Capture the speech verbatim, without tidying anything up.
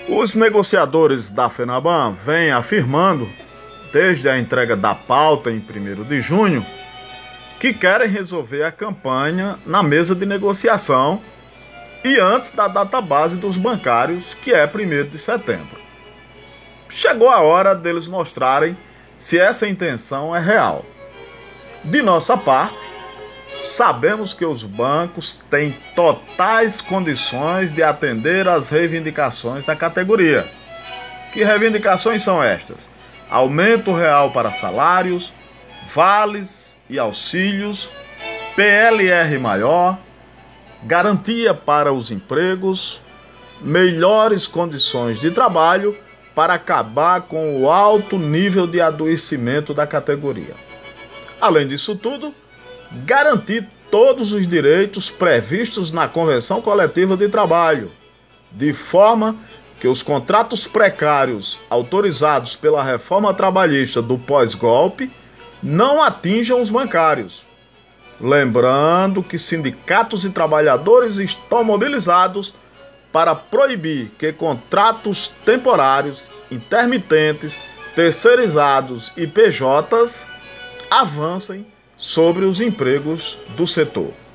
Os negociadores da FENABAN vêm afirmando, desde a entrega da pauta em primeiro de junho, que querem resolver a campanha na mesa de negociação e antes da data base dos bancários, que é primeiro de setembro. Chegou a hora deles mostrarem se essa intenção é real. De nossa parte, sabemos que os bancos têm totais condições de atender às reivindicações da categoria. Que reivindicações são estas? Aumento real para salários, vales e auxílios, P L R maior, garantia para os empregos, melhores condições de trabalho para acabar com o alto nível de adoecimento da categoria. Além disso tudo, garantir todos os direitos previstos na Convenção Coletiva de Trabalho, de forma que os contratos precários autorizados pela reforma trabalhista do pós-golpe não atinjam os bancários. Lembrando que sindicatos e trabalhadores estão mobilizados para proibir que contratos temporários, intermitentes, terceirizados e P Js avancem sobre os empregos do setor.